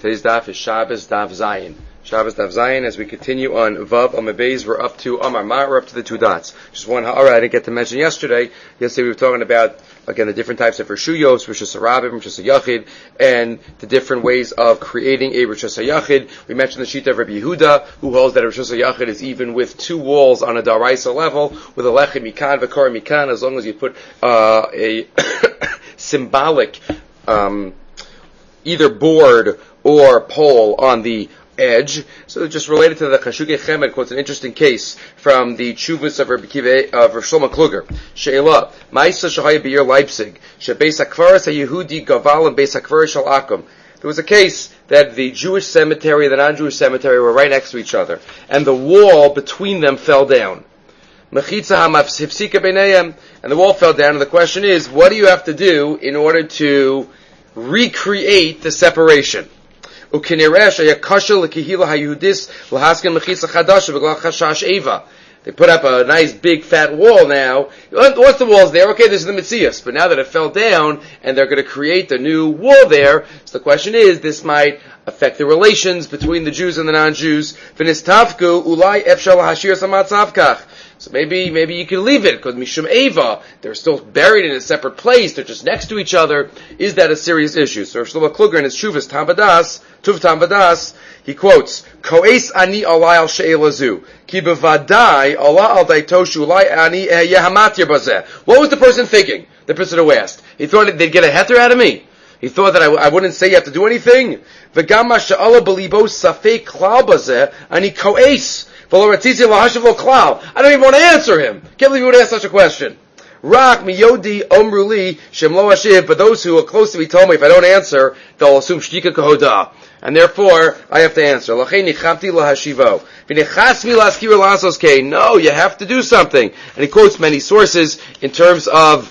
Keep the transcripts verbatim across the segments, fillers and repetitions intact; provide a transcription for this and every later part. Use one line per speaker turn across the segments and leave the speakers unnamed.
Today's daf is Shabbos Daf Zayin. Shabbos Daf Zayin, as we continue on Vav Amabeis, we're up to Amar Ma, we're up to the two dots. Just one ha'ara I didn't get to mention yesterday. Yesterday we were talking about, again, the different types of Rishuyos, Rishus HaRabim, Rishus HaYachid, and the different ways of creating a Rishus HaYachid. We mentioned the Shita of Rabbi Yehuda, who holds that a Rishus HaYachid is even with two walls on a Daraisa level, with a Lechem Mikan, V'Kor Mikan, as long as you put uh, a symbolic um, either board or pole on the edge. So just related to the Chashukei Chemed quotes an interesting case from the Chuvas of Rabbi Kiva, of Rav Shlomo Kluger. She'ela, Ma'isa Shahaya Be'ir Leipzig, She'beis HaKvaras HaYehudi Gaval and Beis HaKvaras Shel Akum. There was a case that the Jewish cemetery and the non-Jewish cemetery were right next to each other, and the wall between them fell down. Mechitza HaMafsipsika B'neihem, and the wall fell down, and the question is, what do you have to do in order to recreate the separation? They put up a nice big fat wall now. Once the wall's there, okay, this is the Metzias. But now that it fell down, and they're going to create a new wall there, so the question is, this might affect the relations between the Jews and the non-Jews. So maybe, maybe you can leave it, because Mishum Eva, they're still buried in a separate place, they're just next to each other. Is that a serious issue? So Rav Shlomo Kluger in his Shuvas Tam Vadas, Tuv Tam Vadas, he quotes, Ko'es ani alai al she'elazu, ki bevadai ala al daitoshu ulai ani yehamatir bazeh. What was the person thinking? The person who asked. He thought they'd get a heter out of me. He thought that I, I wouldn't say you have to do anything. V'gama she'ala belibo safei klal bazeh, ani ko'es. I don't even want to answer him. Can't believe you would ask such a question. Rak miyodi omruli shemlo hashiv. But those who are close to me told me if I don't answer, they'll assume shtika kahoda, and therefore I have to answer. No, you have to do something. And he quotes many sources in terms of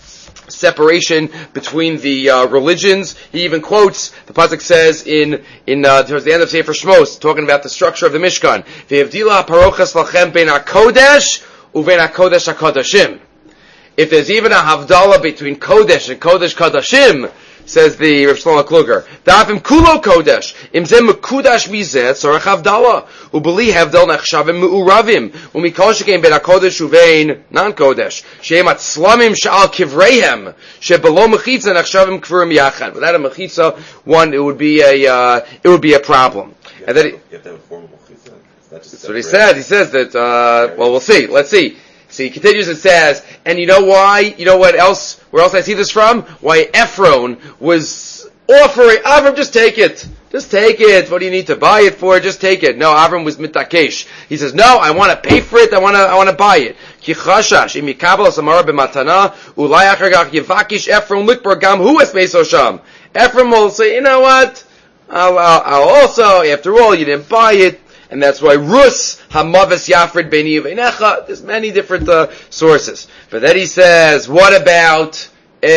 separation between the uh, religions. He even quotes, the pasuk says in in uh, towards the end of Sefer Shmos, talking about the structure of the Mishkan. Ve'evdila parochas lachem ben hakodesh uven hakodesh hakodashim. If there's even a havdalah between kodesh and kodesh kodashim, says the Rav Shlomo Kluger, da'afim kulo kodesh imzeh mekudash mizeh tzorach havdalah ubeli havdal nechshavim me'uravim umikol shekein ben hakodesh uvein non-kodesh shehem atzlamim sha'al kivreihem shebelo mechitza nechshavim kvurim yachad. Without a mechitza, one it would be a uh, it would be a problem.
You
and then
you have to have a formal mechitza.
That's what he says. He says that. Uh, well, we'll see. Let's see. So he continues and says, and you know why? You know what else? Where else I see this from? Why Ephron was offering, Avram, just take it. Just take it. What do you need to buy it for? Just take it. No, Avram was mitakesh. He says, no, I want to pay for it. I want to, I want to buy it. Ki chashash, im yikabel samara b'matana, ulai achargach yivakish Ephron likbar gam hu es meiso sham. Ephron will say, you know what? I'll, I'll, I'll also, after all, you didn't buy it. And that's why Rus Hamavis Yafred Beni Veinecha. There's many different uh, sources. But then he says, what about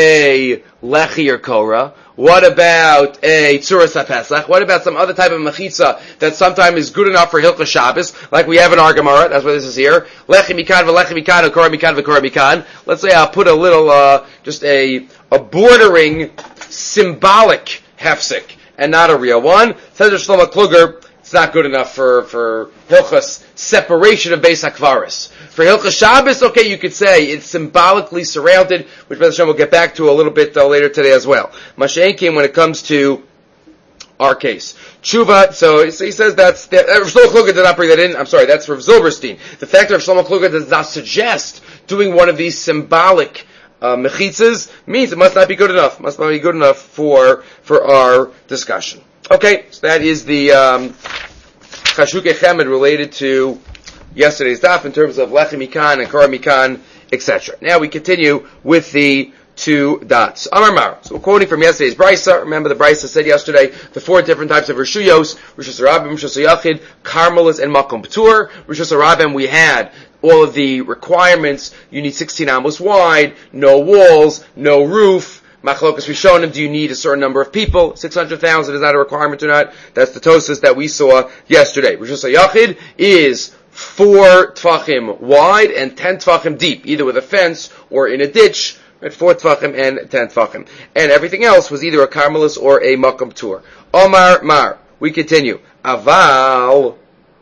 a Lechi or Korah? What about a Tzuras HaPesach? What about some other type of mechitza that sometimes is good enough for Hilchah Shabbos, like we have in our Gemara? That's why this is here. Lechi Mikan v'Lechi Mikan, or Korah Mikan v'Korah Mikan. Let's say I'll put a little, uh, just a a bordering symbolic hefsek and not a real one. Says Shlomo Kluger, it's not good enough for, for Hilchas separation of Beis HaKvaris. For Hilchas Shabbos, okay, you could say it's symbolically surrounded, which B'ez Hashem we'll get back to a little bit uh, later today as well. Mashen came when it comes to our case. Tshuva, so, so he says that's, that, uh, Rav Shlomo Kluger did not bring that in, I'm sorry, that's Rav Zilberstein. The fact that Rav Shlomo Kluger does not suggest doing one of these symbolic uh, mechitzas means it must not be good enough, must not be good enough for, for our discussion. Okay, so that is the um, Chashukei Chemed related to yesterday's daf in terms of Lechi Mikan and Korah Mikan, et cetera. Now we continue with the two dots. Amar Mar. So we're quoting from yesterday's Brisa. Remember the Brisa said yesterday the four different types of Rishuyos, Rishus HaRabim, Rishus HaYachid, Carmelis, and Makom P'tur. Rishus HaRabim we had all of the requirements. You need sixteen amos wide, no walls, no roof. Machlokas Rishonim, do you need a certain number of people? six hundred thousand, is that a requirement or not? That's the Tosas that we saw yesterday. Rishus HaYachid is four tfachim wide and ten tfachim deep, either with a fence or in a ditch. Right, four tefachim and ten tefachim. And everything else was either a karmelis or a makam tour. Omar Mar. We continue. Aval.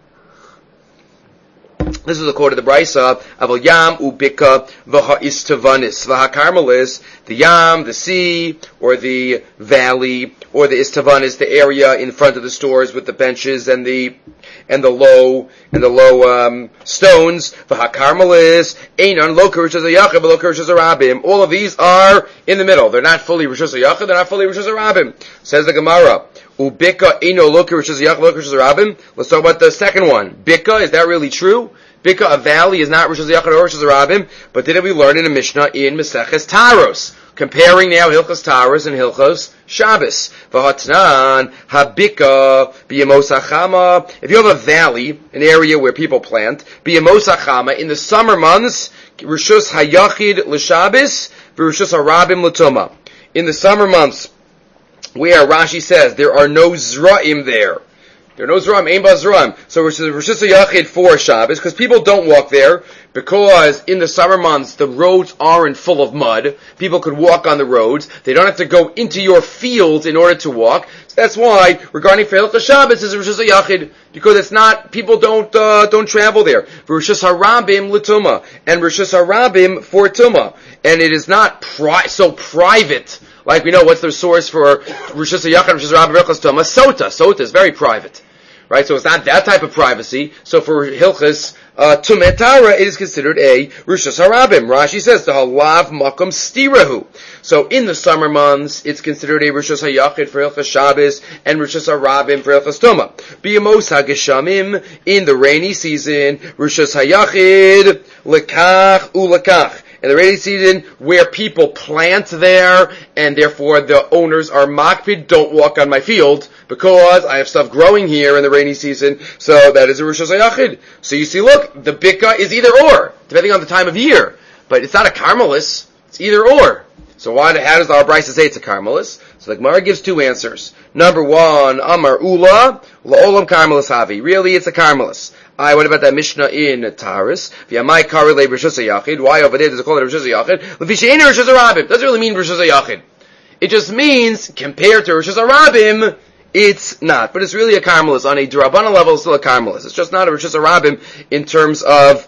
This is a quote of the Brisa. Aval Yam ubika v'ha istavanis v'ha karmelis. The Yam, the sea, or the valley, or the istavanis, the area in front of the stores with the benches and the and the low and the low um, stones. V'ha karmelis einan lo kerishas hayachid v'lo kerishas harabim. All of these are in the middle. They're not fully rishus hayachid. They're not fully rishus harabim. Says the Gemara. Ubika ino lo kerishas hayachid v'lo kerishas harabim. Let's talk about the second one. Bika, is that really true? Bika, a valley, is not Rishus Hayachid or Rishus Harabim, but didn't we learn in a Mishnah in Maseches Taros? Comparing now Hilchos Taros and Hilchos Shabbos. V'hatnan habika b'yamos hachama. If you have a valley, an area where people plant, b'yamos hachama, in the summer months, Rishus Hayachid l'Shabbos, v'Rishus Harabim l'Tuma. In the summer months, where Rashi says there are no Zra'im there, there are no Zra'im, Ein Ba Zra'im. So Rishus HaYachid for Shabbos, because people don't walk there, because in the summer months the roads aren't full of mud. People could walk on the roads. They don't have to go into your fields in order to walk. So that's why, regarding Hilchos Shabbos, is Rishus HaYachid, because it's not, people don't, uh, don't travel there. Rishus Harabim l'Tuma, and Rishus Harabim for Tuma. And it is not pri- so private, like we know what's the source for Rishus HaYachid, Rishus Harabim, Hilchos Tuma. Sota. Sota is very private. Right, so it's not that type of privacy. So for Hilchos uh, Tumei Tara, it is considered a Rishus Harabim. Rashi says the halav makom stirahu. So in the summer months, it's considered a Rishus Hayachid for Hilchos Shabbos and Rishus Harabim for Hilchos Tuma. B'yamos hageshamim, in the rainy season, Rishus Hayachid lekach ulekach. In the rainy season, where people plant there, and therefore the owners are makpid, don't walk on my field, because I have stuff growing here in the rainy season, so that is a Rishus HaYachid. So you see, look, the bika is either or, depending on the time of year. But it's not a karmelis, it's either or. So why, how does our Brisa say it's a karmelis? So the Gemara gives two answers. Number one, Amar Ula, La'olam karmelis havi. Really, it's a karmelis. I, what about that Mishnah in Taris? V'yamai karele Rishus HaYachid. Why over there does it call it Rishus HaYachid? L'fishein Rishus Harabim. Doesn't really mean Rishus HaYachid. It just means, compared to Rishus Harabim, it's not. But it's really a karmelis. On a D'Rabbanan level, it's still a karmelis. It's just not a Rishus Harabim in terms of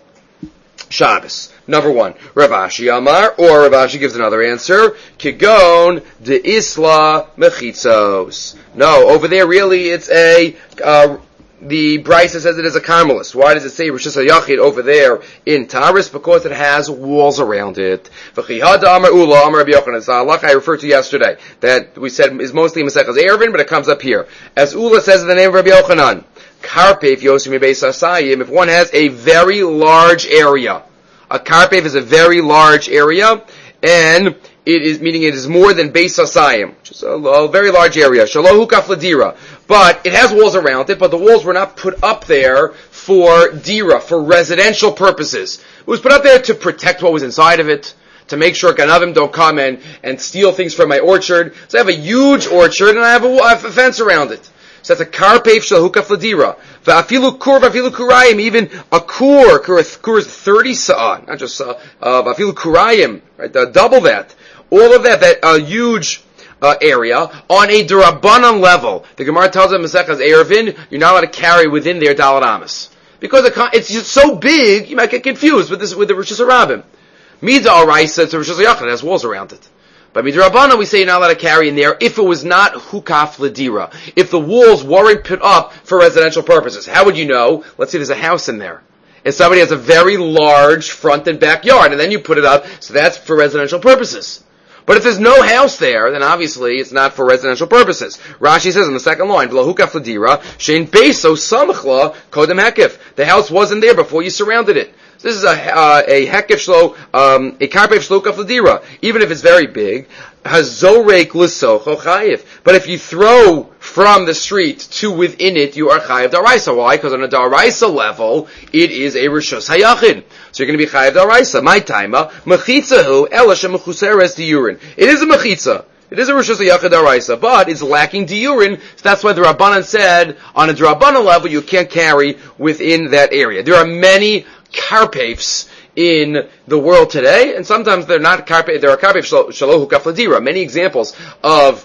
Shabbos. Number one, Rav Ashi Amar, or Rav Ashi gives another answer, Kigon de Isla Mechitzos. No, over there really it's a, uh, the Brisa says it is a karmelis. Why does it say Rishus HaYachid over there in Taris? Because it has walls around it. V'chihad Amar Ula Amar Rabbi Yochanan. It's a halakha I referred to yesterday that we said is mostly Maseches Eruvin, but it comes up here. As Ula says in the name of Rabbi Yochanan, Karpev Yosim Beis Asayim, if one has a very large area, a Karpev is a very large area, and it is, meaning it is more than Beis Asayim, which is a, a very large area. Shalohu Kaf Ladira. But it has walls around it, but the walls were not put up there for dira, for residential purposes. It was put up there to protect what was inside of it, to make sure Ganavim don't come in and steal things from my orchard. So I have a huge orchard, and I have a, I have a fence around it. So that's a karpev shel hukaf ladira. Va'afilu kur, va'afilu kurayim, even a kur, kur, kur is thirty sa'ah, not just uh, uh, va'afilu kurayim, right, uh, double that. All of that, that uh, huge uh, area, on a D'Rabbanan level. The Gemara tells us in Maseches Eruvin, you're not allowed to carry within their Daled Amas. Because it's just so big, you might get confused with this, with the Rishus Harabim. Mida Araisa, it's a Rishus HaYachid, it has walls around it. But Midrabbanan, we say you're not allowed to carry in there if it was not hukaf ladira. If the walls weren't put up for residential purposes. How would you know? Let's say there's a house in there. And somebody has a very large front and backyard, and then you put it up, so that's for residential purposes. But if there's no house there, then obviously it's not for residential purposes. Rashi says in the second line, "V'lo hukaf ladira, shein beiso samachla kodem hekif." The house wasn't there before you surrounded it. This is a uh, a hekif shlo, um, a karpev shlo kaf ladira. Even if it's very big, hazorek l'socho chayiv. But if you throw from the street to within it, you are chayiv daraisa. Why? Because on a daraisa level, it is a rishus hayachid. So you're going to be chayiv daraisa. My taima mechitzahu elasha mechuseres diurin. It is a mechitza. It is a rishus hayachid daraisa, but it's lacking diurin. So that's why the Rabbanan said on a D'Rabbanan level, you can't carry within that area. There are many karpevs in the world today, and sometimes they're not karpef, there are karpef shelo hukaf ladira. Many examples of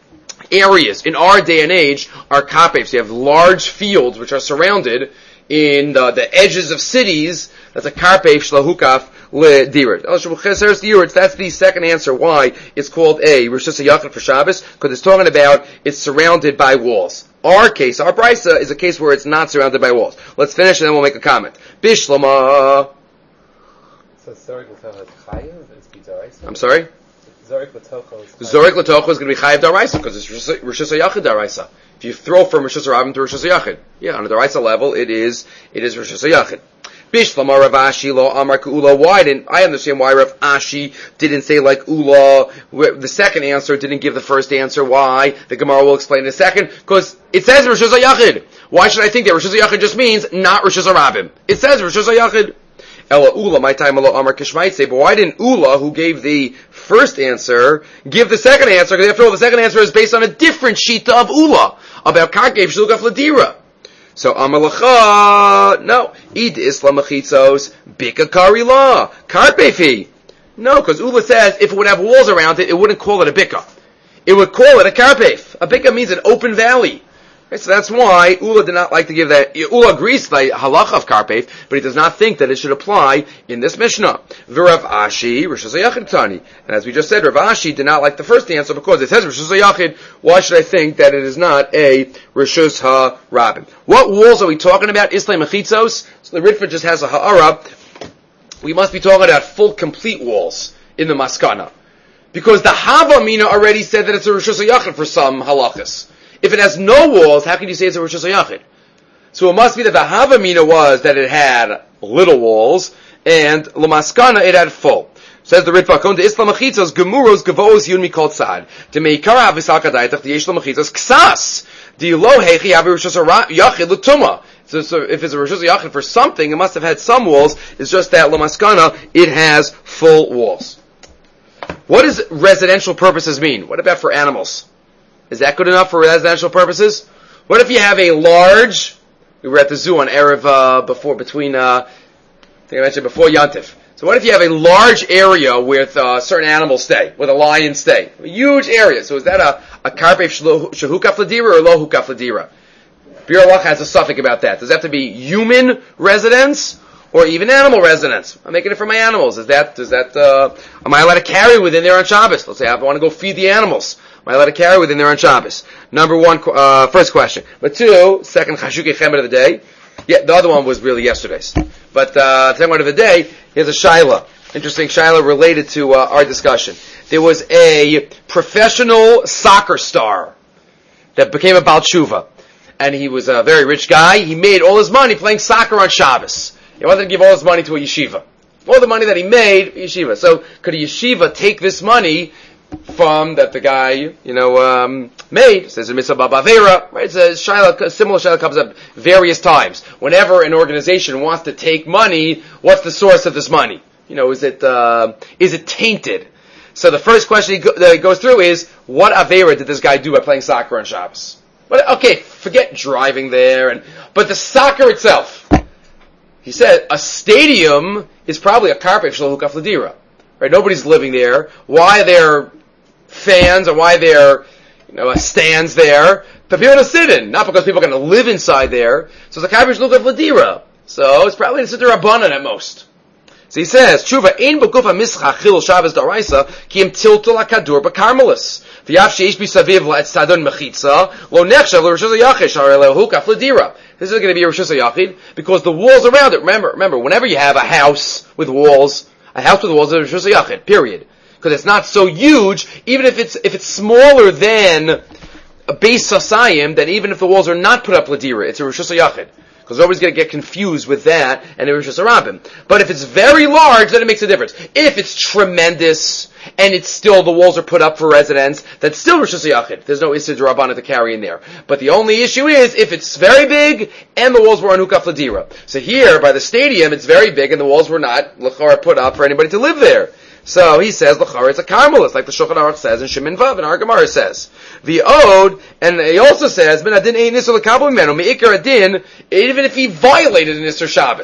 areas in our day and age are karpefs. You have large fields which are surrounded in the, the edges of cities. That's a karpef shelo hukaf ladira. That's the second answer why it's called a Rosh Hashanah for Shabbos, because it's talking about it's surrounded by walls. Our case, our brisa, is a case where it's not surrounded by walls. Let's finish and then we'll make a comment. Bishlama.
So Zorik L'tocho is chayiv? It's b'daraisa?
I'm sorry?
Zorik L'tocho is chayiv.
Zorik L'tocho is going to be chayiv daraisa, because it's Rosh Hashanah daraisa. If you throw from Rosh Hashanah to Rosh Hashanah, yeah, on a daraisa level, it is, it is Rosh Hashanah. Bishlama Rav Ashi lo amar k'ula. Why didn't, I understand why Rav Ashi didn't say like Ula. The second answer didn't give the first answer. Why? The Gemara will explain in a second. Because it says Rosh Hashanah. Why should I think that Rosh Hashanah just means not Rosh Hashanah? It says Rosh Hashanah. Ella Ula, my time Ella Amar Kishmait say, but why didn't Ula, who gave the first answer, give the second answer? Because after all, the second answer is based on a different shita of Ula, about Karkev Shulgaf Ladira. So Amalacha, no. Id Islam Machitzos, Bika Kari La, Karpefi. No, because Ula says if it would have walls around it, it wouldn't call it a Bika. It would call it a Karpef. A Bika means an open valley. Okay, so that's why Ula did not like to give that. Ula agrees to the halacha of Karpef, but he does not think that it should apply in this Mishnah. V'Rav Ashi, Rosh Hashanah Tani. And as we just said, Rav Ashi did not like the first answer because it says Rosh Hashanah. Why should I think that it is not a Rosh HaRabim? What walls are we talking about? Islam Mechitzos. So the Ritva just has a ha'ara. We must be talking about full, complete walls in the Maskana. Because the Havamina already said that it's a Rosh Hashanah for some halachas. If it has no walls, how can you say it's a Rosh Hashanah? So it must be that the Havamina was that it had little walls, and Lamaskana it had full. Says the Ritva, according to Islam Machitzos, Gemuros, Gavos, Yun Mikol Tzad. To Meikara Avisal Kadaitach, the Yeshlam Machitzos, Ksas. The Lo Hechi Avi Rosh Hashanah L'Tuma. So, so if it's a Rosh Hashanah for something, it must have had some walls. It's just that Lamaskana, it has full walls. What does residential purposes mean? What about for animals? Is that good enough for residential purposes? What if you have a large, we were at the zoo on Erev, uh, before, between, uh, I think I mentioned before Yantif. So what if you have a large area with, uh, certain animals stay, with a lion stay? A huge area. So is that a, a karpef shehukaf ladira or lo hukaf ladira? Bir Allah has a suffix about that. Does it have to be human residence or even animal residence? I'm making it for my animals. Is that, is that, uh, am I allowed to carry within there on Shabbos? Let's say I want to go feed the animals. Am I allowed to carry within there on Shabbos? Number one, uh, first question. But two, second chashuki chemet of the day. Yeah, the other one was really yesterday's. But, uh, the second one of the day, here's a shaila. Interesting shaila related to, uh, our discussion. There was a professional soccer star that became a Baal Tshuva. And he was a very rich guy. He made all his money playing soccer on Shabbos. He wanted to give all his money to a yeshiva. All the money that he made, yeshiva. So, could a yeshiva take this money from that the guy, you know, um, made? Says in Mitzvah Bavera, right? It's a shaila, a similar shaila comes up various times. Whenever an organization wants to take money, what's the source of this money? You know, is it, uh, is it tainted? So the first question he go, that he goes through is, what Avera did this guy do by playing soccer on Shabbos? But, okay, forget driving there, and, but the soccer itself. He said, a stadium is probably a karpef shel hukaf ladira. Right? Nobody's living there. Why are there fans or why are there, you know, stands there? For people to sit in, not because people are going to live inside there. So it's a karpef shel hukaf ladira. So it's probably a sitter rabbanan at most. So he says, Tshuva, ein b'gufa mischach chil Shabbos daraisa, ki im tiltul hakadur b'karmelis. V'yav sheish b'saviv la'etzadon mechitza, lo nechshav l'Rosh Hashanah shar le'hukaf l'dira. This is going to be a Rosh Hashanah because the walls around it, remember, remember, whenever you have a house with walls, a house with walls is a Rosh Hashanah, period. Because it's not so huge, even if it's, if it's smaller than a Beis Sasayim, then even if the walls are not put up l'dira, it's a Rosh Hashanah. Because nobody's going to get confused with that and a Rosh Hashanah. But if it's very large, then it makes a difference. If it's tremendous and it's still, the walls are put up for residents, that's still Rosh Hashanah. There's no Issur D'Rabbanan to carry in there. But the only issue is if it's very big and the walls were on Hukaf Ladira. So here, by the stadium, it's very big and the walls were not l'chara put up for anybody to live there. So he says, l'chara, it's a karmelis, like the Shulchan Aruch says, and Shemin Vav, and our Gemara says. The Ode, and he also says, ben adin ein nisur l'kabel mimenu, me'ikar adin, even if he violated an Issur Shabbos.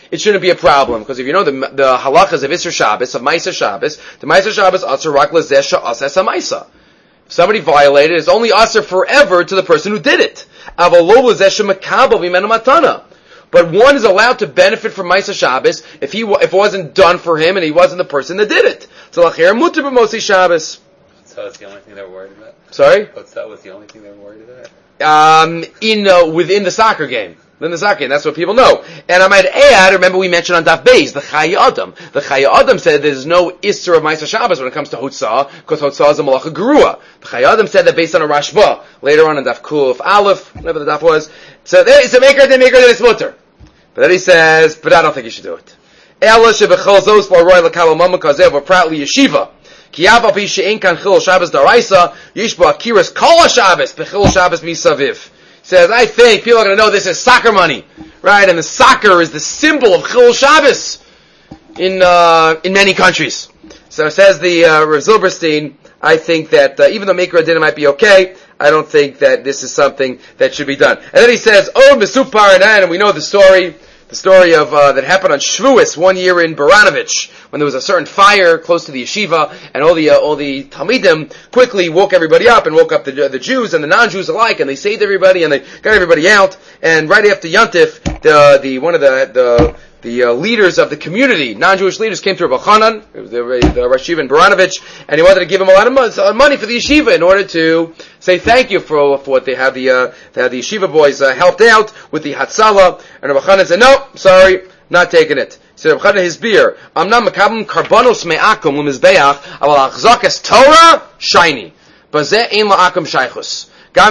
it shouldn't be a problem, because if you know the the halachas of Isser Shabbos, of Ma'aser Shabbos, the Ma'aser Shabbos asur rak lezeh she'aseh ha'maisa. If somebody violated, it's only asur forever to the person who did it. Aval lo lezeh she'makabel v'imenu matana. But one is allowed to benefit from Ma'aser Shabbos if he if it wasn't done for him and he wasn't the person that did it. So l'cher muter b'mosei Shabbos.
So that's the only thing they're worried about?
Sorry?
What's that was the only thing they're worried about?
Um, in uh, within the soccer game. Within the soccer game, that's what people know. And I might add, remember we mentioned on Daf Beis, the Chayei Adam. The Chayei Adam said there's no Isser of Ma'aser Shabbos when it comes to Hotzah, because Hotzah is a Malacha Gerua. The Chayei Adam said that based on a Rashba, later on in Daf Kuf Aleph, whatever the Daf was. So there is a maker, then maker, then it's mutter. But then he says, but I don't think you should do it. Ela shebechol zos b'aroi l'kal mama kazev v'prat liyeshiva. Ki yav api she'en kan chil Shabbos daraisa, yish bo akiras kol Shabbos b'chil Shabbos misaviv. Says, I think people are going to know this is soccer money, right? And the soccer is the symbol of Chil Shabbos in uh, in many countries. So says the uh, Rav Zilberstein, I think that uh, even though Maker Adina might be okay, I don't think that this is something that should be done. And then he says, oh, Mesupar, and we know the story. The story of uh, that happened on Shavuos one year in Baranovich, when there was a certain fire close to the yeshiva, and all the uh, all the Talmidim quickly woke everybody up and woke up the the Jews and the non-Jews alike, and they saved everybody and they got everybody out. And right after Yontif, the the one of the the the uh, leaders of the community, non-Jewish leaders, came to Rabbi Chanan, the, the Rosh Yeshiva in Baranovich, and he wanted to give him a lot of money for the yeshiva in order to say thank you for, for what they had the uh, they had the yeshiva boys uh, helped out with the Hatzalah. And Rabbi Chanan said, no, sorry, not taking it. He said, Rabbi Chanan, his beer, I'm not makabim karbanos me'akum l'mizbeach, aval achzakas Torah, shiny. Bazeh ein la'akum shaychus. He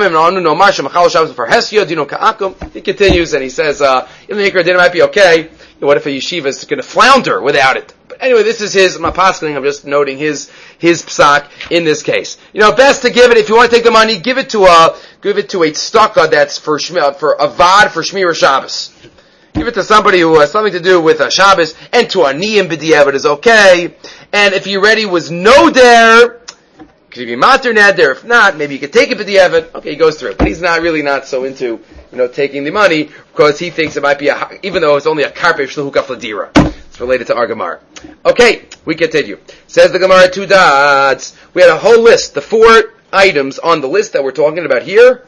continues and he says, uh, even the Hikra dinner might be okay. What if a yeshiva is going to flounder without it? But anyway, this is his, I'm not paskening, I'm just noting his, his psak in this case. You know, best to give it, if you want to take the money, give it to a, give it to a tzedakah that's for shmi, for avad, for Shmira Shabbos. Give it to somebody who has something to do with a Shabbos, and to a niyim b'diavad is okay. And if he already was no there, could be mater neder. If not, maybe you could take it b'diavad. Okay, he goes through it. But he's not really not so into, you know, taking the money, because he thinks it might be a, even though it's only a karpeh shluhukaf ladira. It's related to our Gemara. Okay, we continue. Says the Gemara, two dots. We had a whole list, the four items on the list that we're talking about here.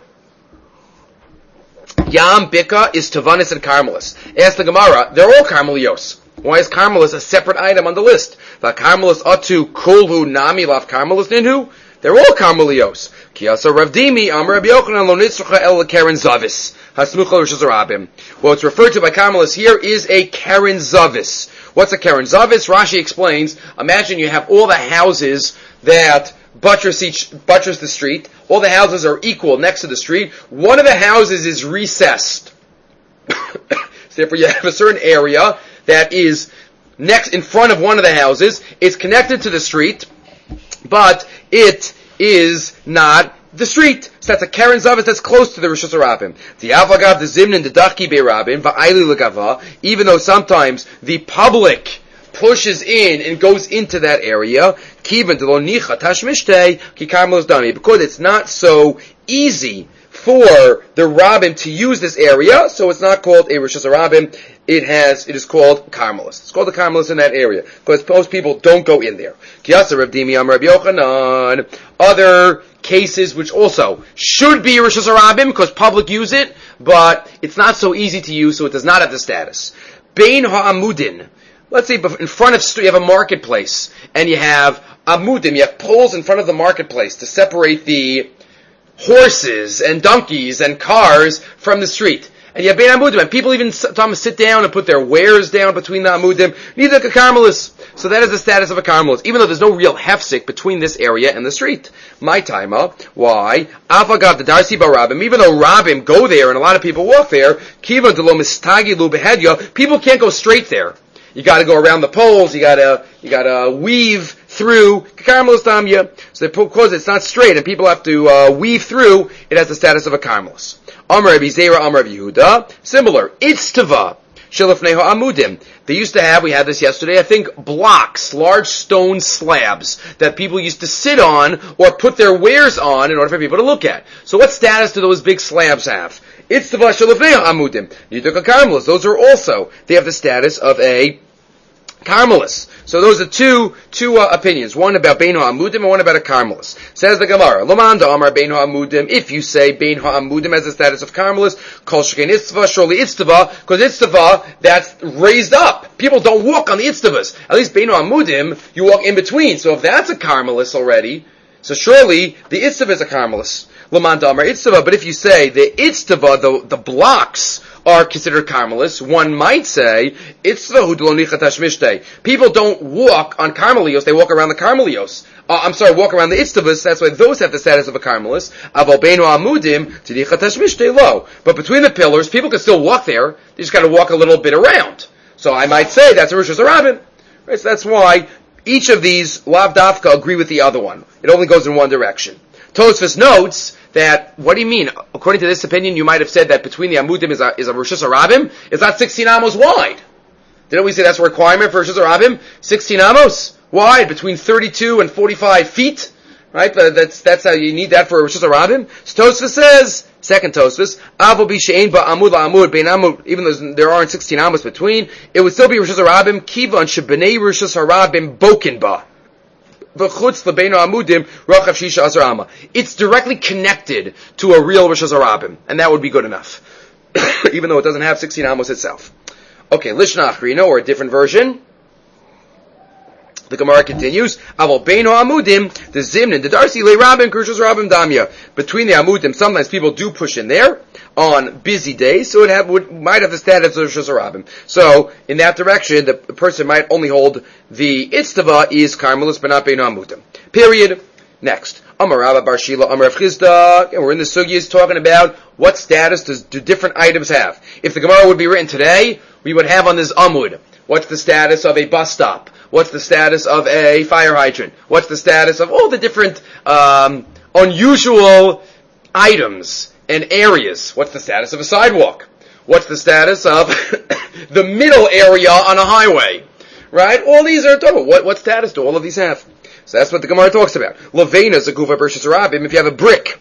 Yam, Bika, is Tavanis, and Carmelis. Ask the Gemara, they're all Carmelios. Why is Carmelis a separate item on the list? The Carmelis atu kulhu nami lav Carmelis ninhu. They're all Carmelios. Kiyasa Rav Dimi Amar Rabbi Yochanan lo nitzracha el Karen Zavis hasmucha l'Rosh Hashanah. What's referred to by Carmelis here is a Karen Zavis. What's a Karen Zavis? Rashi explains. Imagine you have all the houses that buttress each buttress the street. All the houses are equal next to the street. One of the houses is recessed. So therefore, you have a certain area that is next in front of one of the houses. It's connected to the street, but it is not the street. So that's a Karen Zavis that's close to the Rosh Hashanah. The Avagav, the Zimnin, the Dachki Be'Rabim, Va'ayli L'Gava, even though sometimes the public pushes in and goes into that area, Kivan de lo nicha tashmishtei ki Carmelis dami, because it's not so easy for the Rabbim to use this area, so it's not called a Rosh Hashanah. It has, it is called Carmelis. It's called the Carmelis in that area, because most people don't go in there. Kiyasa Rav Dimi Amar Rabbi Yochanan. Other cases which also should be Rosh Hashanah because public use it, but it's not so easy to use, so it does not have the status. Bein ha'amudin. Let's say in front of, you have a marketplace, and you have amudim, you have poles in front of the marketplace to separate the horses and donkeys and cars from the street. And you have bein amudim, and people even sometimes sit down and put their wares down between the amudim. Neither a Carmelis. So that is the status of a Carmelis, even though there's no real hefsek between this area and the street. My taima, why? Afagav the Darsi Barabim, even though Rabim go there and a lot of people walk there, Kiva de lo mistagi lu behedya, people can't go straight there. You got to go around the poles. You got to you got to weave through Carmelis Tamya. So because it's not straight and people have to uh, weave through, it has the status of a Carmelis. Amar Rabbi Zera, Amar Rabbi Yehuda. Similar. Itztava Shilafnei ha'amudim. They used to have, we had this yesterday, I think, blocks, large stone slabs that people used to sit on or put their wares on in order for people to look at. So what status do those big slabs have? It's the Shilafnei ha'amudim. Yiduka Carmelis. Those are also, they have the status of a Carmelis. So those are two two uh, opinions. One about Bein HaAmudim and one about a Carmelis. Says the Gemara, Lomanda Amar Bein HaAmudim. If you say Bein HaAmudim has the status of Carmelis, Kol Sheken Itztava, surely Itztava, because Itztava, that's raised up. People don't walk on the Itztavas. At least Bein HaAmudim, you walk in between. So if that's a Carmelis already, so surely the Itztava is a Carmelis. Lomanda Amar Itztava. But if you say the Itztava, the, the blocks, are considered Carmelis, one might say, people don't walk on Carmelios, they walk around the Carmelios. Uh, I'm sorry, walk around the Itztavas, that's why those have the status of a Carmelis. But between the pillars, people can still walk there, they just gotta walk a little bit around. So I might say that's a Rosh Hashanah. Right, so that's why each of these Lav Dafka agree with the other one. It only goes in one direction. Tosfos notes that, what do you mean? According to this opinion, you might have said that between the Amudim is a, is a Rosh Hashanah. It's not sixteen amos wide. Didn't we say that's a requirement for Rosh Hashanah? sixteen amos wide, between thirty-two and forty-five feet. Right? But that's, that's how you need that for a Rosh Hashanah. So Tosfos says, second Tosfos, Avo b'she'ein ba'amud la'amud, bein amud, even though there aren't sixteen amos between, it would still be Rosh Hashanah, kivan sheb'nei Rosh Hashanah boken ba. It's directly connected to a real Rosh Hashanah, and that would be good enough, even though it doesn't have sixteen amos itself. Okay, Lishna Achrino, or a different version. The Gemara continues, Aval Bein HaAmudim, the Zimnin, the Darcy Le Rabin, Rosh Hashanah Damya. Between the Amudim, sometimes people do push in there on busy days, so it have, would, might have the status of Rosh Hashanah. So, in that direction, the person might only hold the Itztava is Carmelis, but not Bein HaAmudim. Period. Next. Amar Rabba Bar Shila, Amar Rav Chisda, and we're in the Sugyas talking about what status does, do different items have. If the Gemara would be written today, we would have on this Amud, what's the status of a bus stop? What's the status of a fire hydrant? What's the status of all the different um, unusual items and areas? What's the status of a sidewalk? What's the status of the middle area on a highway? Right? All these are talking about. What, what status do all of these have? So that's what the Gemara talks about. Lavena Zakufa versus Rabim. If you have a brick,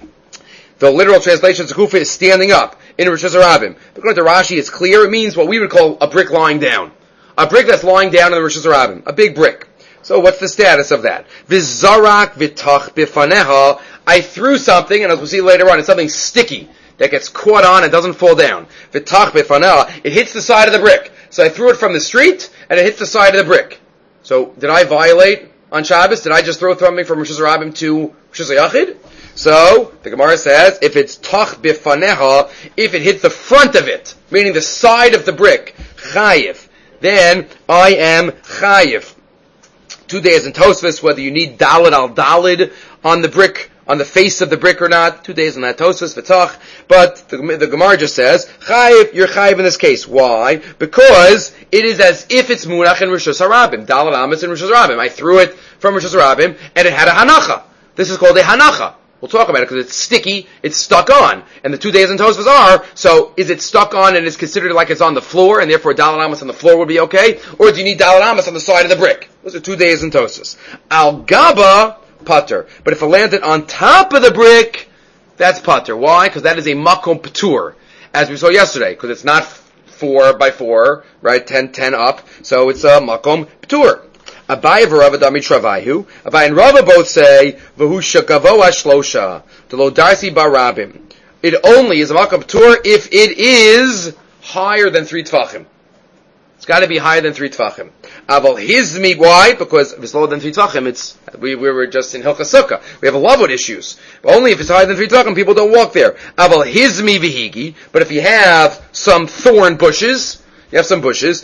the literal translation of Zakufa is standing up in Rosh Hashanah. According to Rashi, it's clear. It means what we would call a brick lying down. A brick that's lying down in the Rosh Hashanah. A big brick. So what's the status of that? Vizarak vitach bifaneha. I threw something, and as we'll see later on, it's something sticky that gets caught on and doesn't fall down. Vitach bifaneha. It hits the side of the brick. So I threw it from the street, and it hits the side of the brick. So did I violate on Shabbos? Did I just throw something from Rosh Hashanah to Rosh Hashanah? So the Gemara says, if it's tach bifaneha, if it hits the front of it, meaning the side of the brick, chayiv, then I am chayiv. Two days in Tosfos, whether you need dalid al dalid on the brick, on the face of the brick or not. Two days in that Tosfos, v'tach. But the, the Gemara just says, chayiv, you're chayiv in this case. Why? Because it is as if it's munach in Rosh Hashanah, dalid amas in Rosh Hashanah. I threw it from Rosh Hashanah, and it had a hanacha. This is called a hanacha. We'll talk about it because it's sticky, it's stuck on. And the two days in Tosfos are, so is it stuck on and is considered like it's on the floor and therefore Daled Amos on the floor would be okay? Or do you need Daled Amos on the side of the brick? Those are two days in Tosfos. Al Gaba, putter. But if it landed on top of the brick, that's putter. Why? Because that is a makom patur, as we saw yesterday, because it's not four by four, right? Ten, ten up. So it's a makom patur. Abai v'Rava Dami Travaihu. Abai and Rava both say v'hu shakavo ashlosha to lo darsi barabim. It only is a makom patur if it is higher than three tfachim. It's got to be higher than three tfachim. Aval hizmi, why? Because if it's lower than three tfachim, it's we, we were just in Hilchas Sukkah. We have a lavud issues. But only if it's higher than three tfachim, people don't walk there. Aval hizmi v'higi. But if you have some thorn bushes. You have some bushes.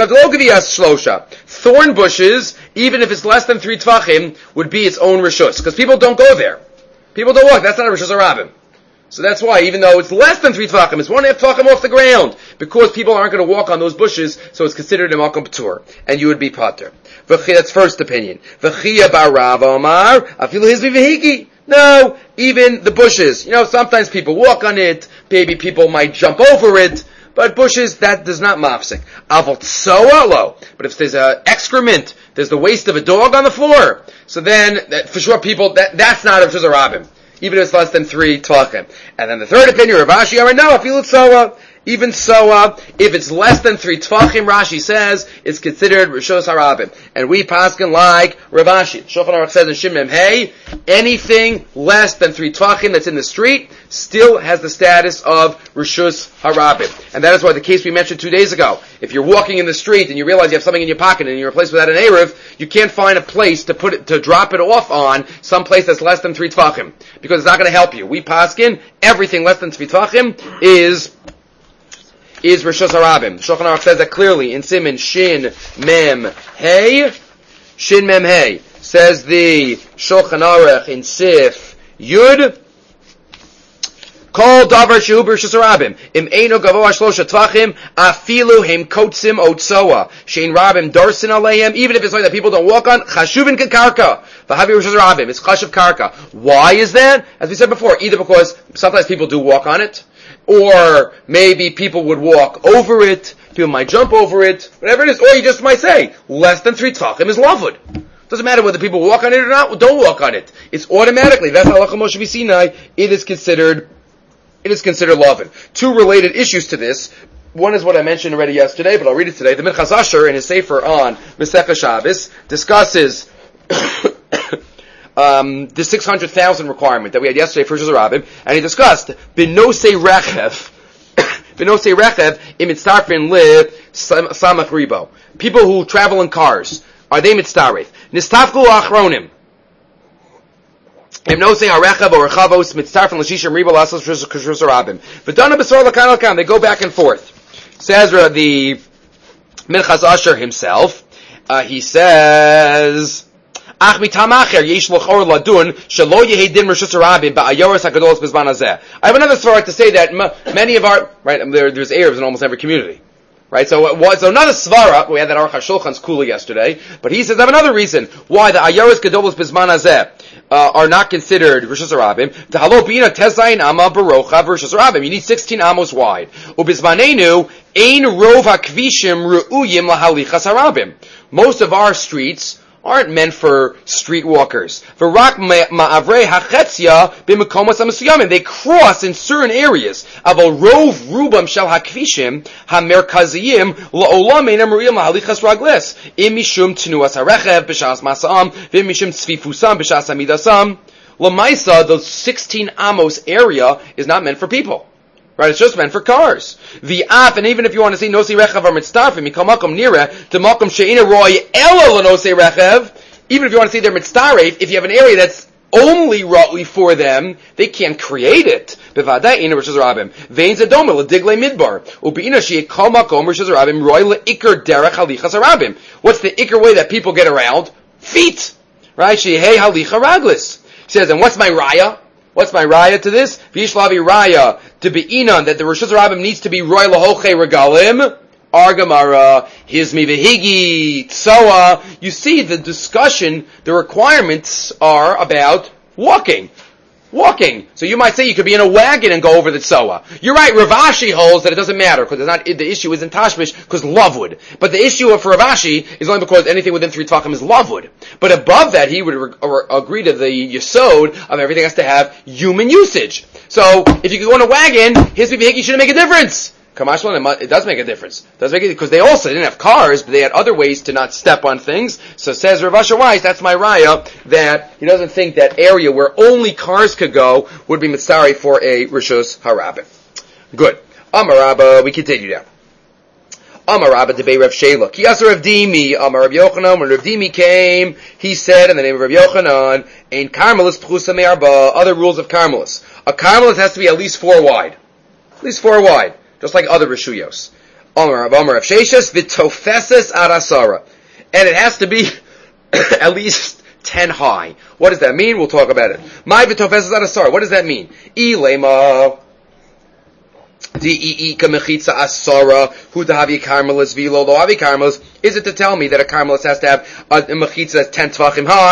Thorn bushes, even if it's less than three tvachim, would be its own rishus. Because people don't go there. People don't walk. That's not a rishus harabim. So that's why, even though it's less than three tvachim, it's one and a half tvachim off the ground. Because people aren't going to walk on those bushes, so it's considered a makom patur. And you would be pater. That's first opinion. V'chia bar Rava Omar, afilu hizmi v'hiki. No, even the bushes. You know, sometimes people walk on it. Maybe people might jump over it. But bushes, that does not mafsik. Avol tsoa lo. But if there's a excrement, there's the waste of a dog on the floor, so then, that, for sure people, that, that's not a Rishus Harabim. Even if it's less than three tvachim. And then the third opinion, Rav Ashi, I know, if you look tsoa, even so, uh, if it's less than three tvachim, Rashi says, it's considered Rishos Harabim. And we paskin like Rav Ashi. Shulchan Aruch says in Shin Mem Hey, anything less than three tvachim that's in the street still has the status of Rishos Harabim. And that is why the case we mentioned two days ago. If you're walking in the street and you realize you have something in your pocket and you're a place without an Erev, you can't find a place to put it, to drop it off on, some place that's less than three tvachim. Because it's not going to help you. We paskin, everything less than three tvachim is is Rishos Harabim. Shulchan Aruch says that clearly in Siman Shin Mem Hey. Shin Mem Hey. Says the Shulchan Aruch in Sif Yud. Kol davar shehu b'Rishos Harabim. Im eino gavoa shlosha tvachim afilu hem kotzim otsoa. Shein rabim darsin aleihem. Even if it's something that people don't walk on, chashuvin kakarka. V'havi Rishos Harabim. It's chashuv karka. Why is that? As we said before, either because sometimes people do walk on it, or maybe people would walk over it, people might jump over it, whatever it is, or you just might say, less than three tvachim is lavud. Doesn't matter whether people walk on it or not, don't walk on it. It's automatically, that's halacha Moshe Sinai, it is considered, it is considered lavud. Two related issues to this. One is what I mentioned already yesterday, but I'll read it today. The Minchas Asher, in his Sefer on Masechah Shabbos, discusses Um, the six hundred thousand requirement that we had yesterday for Rishos Harabim, and he discussed B'nosei Rechev, B'nosei Rechev, im mitzarfin li samach ribo. People who travel in cars, are they mitzaref? Nistafku achronim. Im nosei harechev or rechavos mitzarfin l'shishim ribo lasas Rishos Harabim. V'dana b'sor l'kan l'kan, they go back and forth. Says uh, the Minchas Asher himself, uh, he says, I have another svara to say that m- many of our, right, there, there's Arabs in almost every community. Right, so uh, what, so another svara, we had that Aruch HaShulchan's kula yesterday, but he says I have another reason why the Ayaros Gedolos Bizman Hazeh uh, are not considered Rishos Harabim. The Halobina Tezayin Ama Barocha Rishos Harabim. You need sixteen amos wide. Ubizmanenu Ein Rov HaKvishim Ru'uyim LaHalichas Harabim. Most of our streets aren't meant for streetwalkers. V'rak ma'avrei hachetzia b'mekomos ha'mesuyamim. They cross in certain areas. Aval rov rubam shel hakvishim hamerkaziyim la'olam einam ru'im lahalichas ragles. Im mishum tnuas harechev b'shas masam v'im mishum tzvifusam b'shas hamidasam. L'maisa, the sixteen amos area is not meant for people. Right, it's just meant for cars. The af, and even if you want to see nosi rechev or mitzdarfim, mikol makom nira to makom she'ina roy elo l'nosi rechev. Even if you want to see their mitzdaref, if you have an area that's only ra'ui for them, they can't create it. Bevadai ina Rishos Harabim vein zedoma l'diglei midbar ubeina she'ikol makom Rishos Harabim roy le'ikar derech halichas harabim. What's the ikar way that people get around? Feet, right? She'hei halicha raglis. He says, and what's my raya? What's my raya to this? Vishlavi raya to be inan that the Rishos Harabim needs to be roy lahoche regalim. Argamara hizmi vehigi tsoa. You see, the discussion, the requirements are about walking. Walking. So you might say you could be in a wagon and go over the tsoa. You're right, Rav Ashi holds that it doesn't matter because it's not, the issue isn't tashmish because love would. But the issue for Rav Ashi is only because anything within three tvachim is love would. But above that, he would re- or agree to the yesod of everything has to have human usage. So if you could go in a wagon, his bibihiki shouldn't make a difference. Kamashlan, it does make a difference. It does make it because they also didn't have cars, but they had other ways to not step on things. So says Rav Asher Weiss, that's my raya, that he doesn't think that area where only cars could go would be mitzari for a Rishos Harabim. Good. Amar Rabba, we continue now. Amar Rabba debei Rav Shela. Kiyasa Rav Dimi, Amar Rav Yochanan. When Rav Dimi came, he said in the name of Rav Yochanan, Ein Karmelis Pchusa Me'arba, other rules of Karmelis. A Karmelis has to be at least four wide. At least four wide. Just like other Rishuyos. Amar Rav Amar Rav Sheshes v'tofeses arasara. And it has to be at least ten high. What does that mean? We'll talk about it. My v'tofeses arasara. What does that mean? Ilema di'ika mechitza asara hu dahavi karmelis v'lo lo havi karmelis. Is it to tell me that a karmelis has to have a mechitza that's ten tvachim high?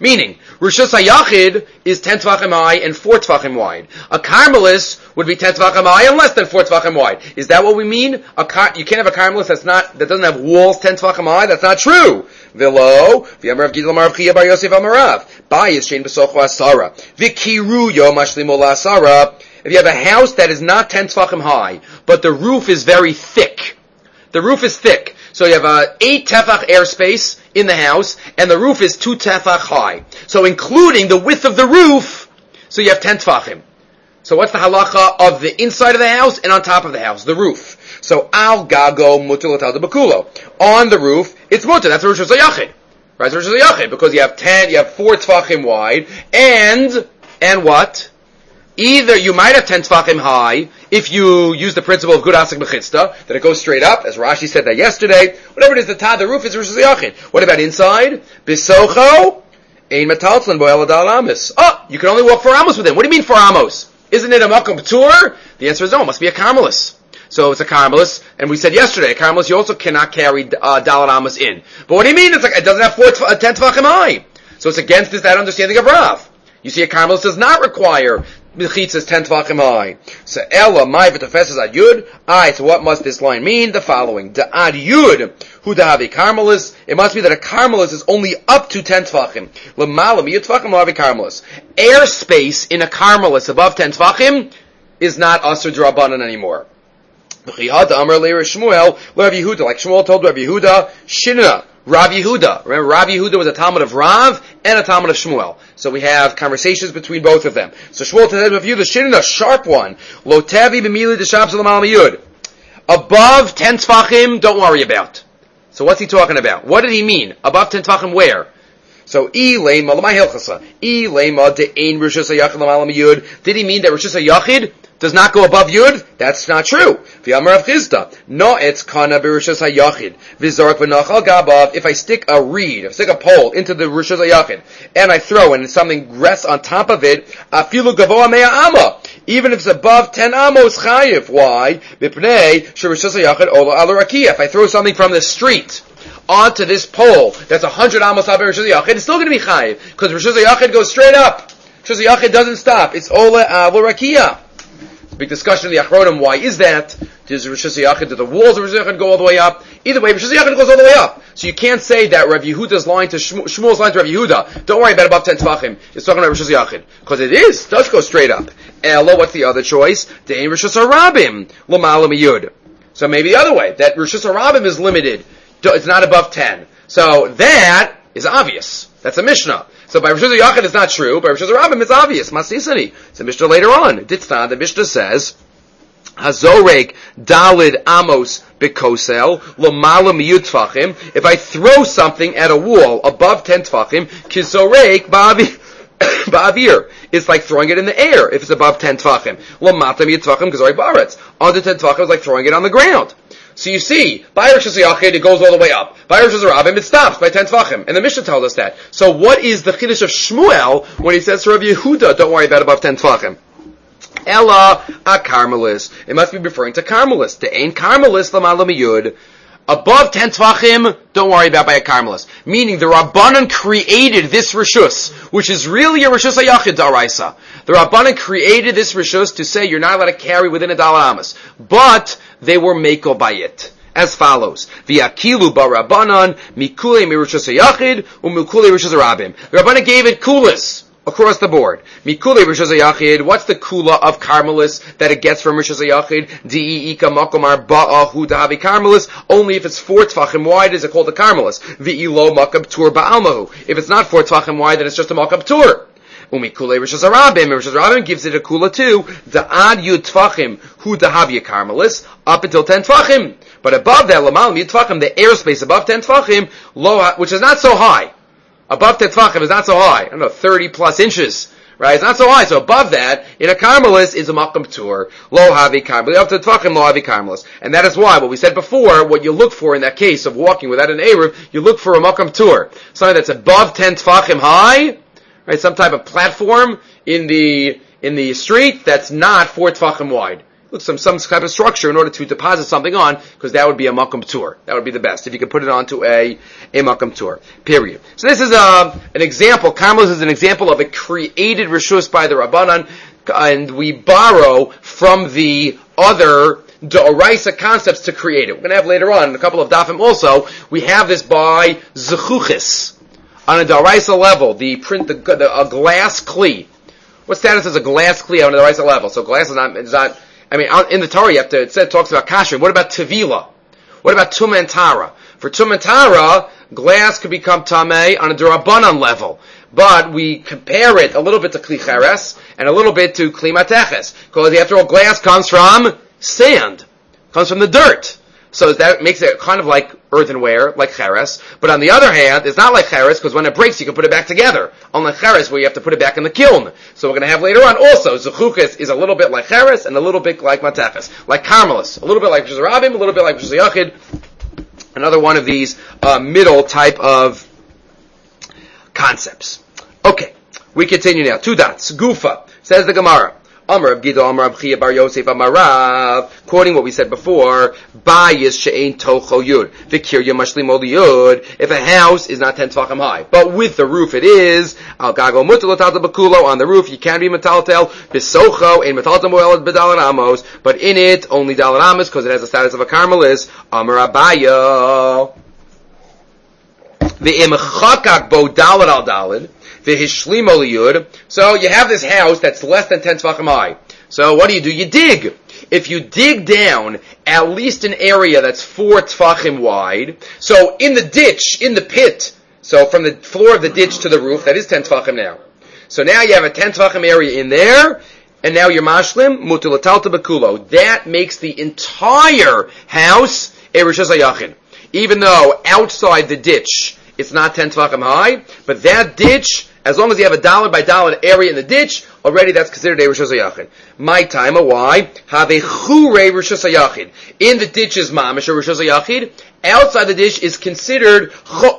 Meaning, Rishus HaYachid is ten Tvachim high and four Tvachim wide. A Carmelis would be ten Tvachim high and less than four Tvachim wide. Is that what we mean? A car- you can't have a Carmelis that's not, that doesn't have walls ten Tvachim high? That's not true. V'lo, v'yamar of Gidel Marav Chia Bar Yosef Amarav. Bayis Shein B'socho Asara. V'kiru Yo Mashlimo Asara. If you have a house that is not ten Tvachim high, but the roof is very thick. The roof is thick. So you have a eight tefach airspace in the house, and the roof is two tefach high. So including the width of the roof, so you have ten tefachim. So what's the halacha of the inside of the house and on top of the house? The roof. So al gago mutar l'tal debakulo. On the roof, it's mutar. That's Rishus HaYachid. Right? It's Rishus HaYachid because you have ten, you have four tefachim wide, and, and what? Either you might have ten tefachim high if you use the principle of good asik b'chitzta, that it goes straight up, as Rashi said that yesterday. Whatever it is, the top, the roof is Rishus HaYachid. What about inside? Bisocho, ein metaltzlan bo eladal amos. Oh, you can only walk four amos with him. What do you mean four amos? Isn't it a makom p'tur? The answer is no, it must be a carmelis. So it's a carmelis, and we said yesterday, a carmelis you also cannot carry uh, dalat amos in. But what do you mean? It's like, it doesn't have four, uh, ten tefachim high. So it's against this, that understanding of Rav. You see, a carmelis does not require Mechitzas ten tvachim high. So Ella, my v'tefesses ad yud. Alright, so what must this line mean? The following. Da ad yud, hu da have a carmelis. It must be that a carmelis is only up to ten tvachim. L'mala miyut tvachim lo have a carmelis. Airspace in a carmelis above ten tvachim is not asur d'Rabbanan anymore. B'chiyata amar le'er Shmuel, Rav Yehuda, like Shmuel told Rav Yehuda, Shinna. Rav Yehuda. Remember, Rav Yehuda was a Talmud of Rav and a Talmud of Shmuel. So we have conversations between both of them. So Shmuel said Rav Yehuda, Shinna, sharp one. Lo tevi b'mili d'shab salamal miyud. Above ten tfachim, don't worry about. So what's he talking about? What did he mean? Above ten tfachim where? So, I lema l'may hilchasa. I lema de'ein Rishus HaYachid l'malam yud. Did he mean that Rishus HaYachid does not go above yud? That's not true. V'yamar Rav Chisda. No, it's kana b'Rishus HaYachid. V'zork v'nachal gabav. If I stick a reed, if I stick a pole into the Rishus HaYachid, and I throw and something rests on top of it, afilu gavoa mea ama. Even if it's above ten amos chayiv. Why? V'pnei she'Rishus HaYachid ola ala rakia. If I throw something from the street onto this pole that's a hundred amos above Rishus HaYachid, it's still going to be chayiv because Rishus HaYachid goes straight up. Rishus HaYachid doesn't stop. It's ola ala rakia. Big discussion in the Achronim. Why is that? Does Rishus HaYachid, do the walls of Rishus HaYachid go all the way up? Either way, Rishus HaYachid goes all the way up. So you can't say that Rav Yehuda's line to Shmuel, Shmuel's line to Rav Yehuda, don't worry about above ten tefachim. It's talking about Rishus HaYachid. Because it is, does go straight up. Elo, what's the other choice? De'ein Rishus HaRabim, l'mala miyud. So maybe the other way, that Rishus HaRabim is limited. It's not above ten. So that is obvious. That's a Mishnah. So by Rishus HaYachid it's not true, by Rishus HaRabim it's obvious. Masisani. It's a Mishnah later on. Ditztan, the Mishnah says, Hazorek dalid amos bekosel l'mala miyud tfachim. If I throw something at a wall above ten tfachim, kizorek ba'avir. It's like throwing it in the air if it's above ten tfachim. L'mata miyud tfachim kizorek ba'aretz. Under ten tfachim is like throwing it on the ground. So you see, by Rishus HaYachid it goes all the way up. By Rishus HaRabim it stops by ten tefachim. And the Mishnah tells us that. So what is the chiddush of Shmuel when he says to Rav Yehuda, don't worry about above ten tefachim? Ella a carmelis. It must be referring to carmelis. The ain carmelis l'mala miyud. Above ten tefachim, don't worry about by a carmelis. Meaning the Rabbanan created this rishus, which is really a Rishus HaYachid daraisa. The Rabbanan created this rishus to say you're not allowed to carry within a dalat amos. But they were mekel by it. As follows. V'yakilu ba'Rabbanan mikule mirishus HaYachid u'mikule Rishus HaRabim. The Rabbanan gave it kulas across the board. Mikule Rishus HaYachid. What's the kula of carmelis that it gets from Rishus HaYachid? Di'ika makomar ba'ahu dahavi carmelis. Only if it's four tfachim wide is it called a carmelis. V'ilo makab tur ba'almahu. If it's not four tfachim wide, then it's just a makab tur. Umikule Rishus HaRabim. Rishus HaRabim gives it a kula too. Da'ad yud tfachim hu dahavi carmelis. Up until ten tfachim. But above that, lamal yud tfachim, the airspace above ten tfachim, lo, which is not so high. Above ten tefachim is not so high. I don't know, thirty plus inches. Right? It's not so high. So above that, in a carmelis, is a makam tur. Lo havi carmelis. Up to tefachim, lo havi carmelis. And that is why, what we said before, what you look for in that case of walking without an Eruv, you look for a makam tur. Something that's above ten tefachim high, right? Some type of platform in the, in the street that's not four tefachim wide. look, some some type of structure in order to deposit something on, because that would be a makom tur. That would be the best if you could put it onto a a makom tur. Period. So this is a an example. Karmelis is an example of a created rishus by the Rabbanan, and we borrow from the other D'oraisa concepts to create it. We're going to have later on in a couple of dafim also. We have this by zechuchis on a D'oraisa level. The print the, the a glass kli. What status is a glass kli on a D'oraisa level? So glass is not, is not, I mean, in the Torah you have to, it said, talks about kashrut. What about tevila? What about tumah and tara? For tumah and tara, glass could become tameh on a D'Rabbanan level. But we compare it a little bit to kli cheres and a little bit to kli mateches. Because after all, glass comes from sand. Comes from the dirt. So that makes it kind of like earthenware, like cheres. But on the other hand, it's not like cheres, because when it breaks, you can put it back together. Unlike cheres, where you have to put it back in the kiln. So we're going to have later on also, zechuchis is a little bit like cheres, and a little bit like mateches. Like karmelis. A little bit like Rishus Rabim, a little bit like Rishus Yachid. Another one of these uh, middle type of concepts. Okay, we continue now. Two dots. Gufa. Says the Gemara. Amar Abgida, Amar Abchia Bar Yosef, Amar Rav, quoting what we said before, Bayis she'ein tocho yud, v'kirya mashlimo liyud, if a house is not ten tefachim high, but with the roof it is, al gago mutal latalta bakulo, on the roof you can be metaltel, b'socho, ein metalta moelad b'dalar amos, but in it, only dalar amos, because it has the status of a karmelis, Amar Abaya, v'im chakak bo dalar al dalid, so you have this house that's less than ten tefachim high. So what do you do? You dig. If you dig down at least an area that's four tefachim wide, so in the ditch, in the pit, so from the floor of the ditch to the roof, that is ten tefachim now. So now you have a ten tefachim area in there, and now you're mashlim, mutulatalta bekulo. That makes the entire house a rishus hayachid. Even though outside the ditch, it's not ten tefachim high, but that ditch, as long as you have a dollar by dollar area in the ditch, already that's considered a rishus hayachid. My time, a why? Have a chure rishus hayachid. In the ditch is mamish a rishus hayachid. Outside the ditch is considered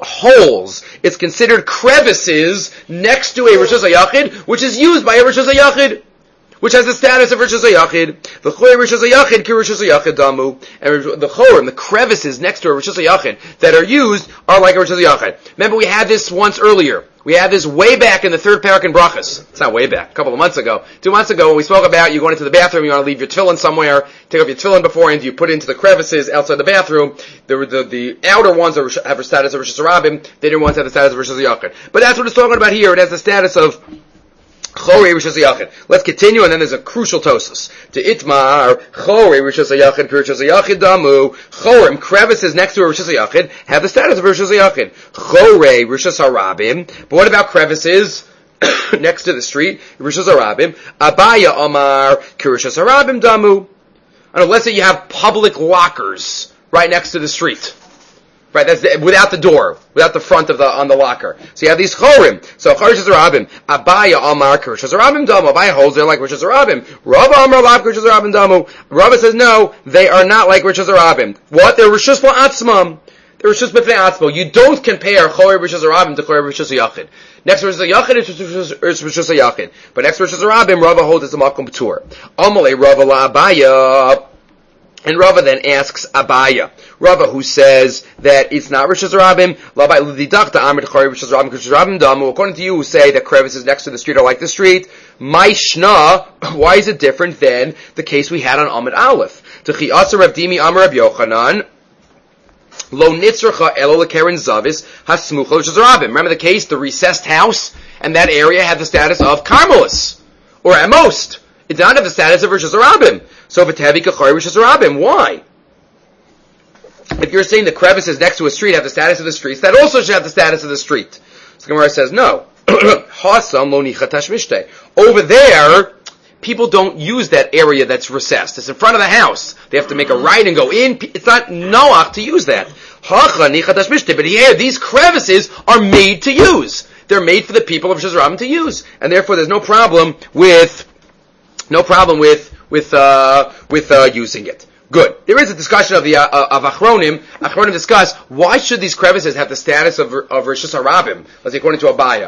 holes. It's considered crevices next to a rishus hayachid, which is used by a rishus hayachid, which has the status of rishus hayachid. The choy rishus hayachid ki rishus hayachid damu, and the chorim, the crevices next to a rishus hayachid that are used are like a rishus hayachid. Remember, we had this once earlier. We had this way back in the third parak in Brachas. It's not way back, a couple of months ago. Two months ago when we spoke about you going into the bathroom, you want to leave your tefillin somewhere, take off your tefillin beforehand, you put it into the crevices outside the bathroom. The, the, the outer ones are, have a status of Rishus Rabim, the inner ones have the status of Rishus Yachid. But that's what it's talking about here. It has the status of Chorei Rishus Yachid. Let's continue, and then there's a crucial tosis. To Itmar, Chorei Rishus Yachid, Rishus Yachid Damu, Chorim, crevices next to a Rishus Yachid, have the status of Rishus Yachid. Chorei Rishus Harabim, but what about crevices next to the street? Rishus Harabim, Abaya Omar, Rishus Harabim Damu. I don't know, let's say you have public lockers right next to the street. Right, that's the, without the door, without the front of the, on the locker. So you have these chorim. So Rishus Harabim, Abaya Amar, Rishus Harabim Damu. Abaya holds they're like Rishus Harabim. Rava Amar Lav, Rishus Harabim Damu. Rava says no, they are not like Rishus Harabim. What? They're Rishus La'atzmam. They're Rishus B'fnei Atzmo. You don't compare Chorei Rishus Harabim to Chorei Rishus Yachid. Next to Rishus Yachid is Rishus Yachid. But next to Rishus Harabim, Rava holds it's a Makom P'tur. Amalei Rava La'abaya. And Rava then asks Abaya. Rava, who says that it's not Rishus Rabim, according to you who say that crevices next to the street are like the street, Maishna, why is it different than the case we had on Amud Aleph? Techi Asa Rav Dimi Amar Rav Yochanan, Lo Nitzracha Elo Lekeren Zavis Hasmucha Rishus Rabim. Remember the case, the recessed house, and that area had the status of Carmelis, or at most. It did not have the status of Rishus Rabim. So V'tevi Kachari Rishus Rabim. Why? If you're saying the crevices next to a street have the status of the streets, that also should have the status of the street. So Gemara says, no. Hasam lo nicha tashmishte. Over there, people don't use that area that's recessed. It's in front of the house. They have to make a right and go in. It's not noach to use that. Hacha nicha tashmishte. But here, these crevices are made to use. They're made for the people of Rishus Rabim to use. And therefore, there's no problem with, no problem with, with, uh, with, uh, using it. Good. There is a discussion of the uh, of Achronim. Achronim discuss why should these crevices have the status of of Rishus Harabim, let's say according to Abaya.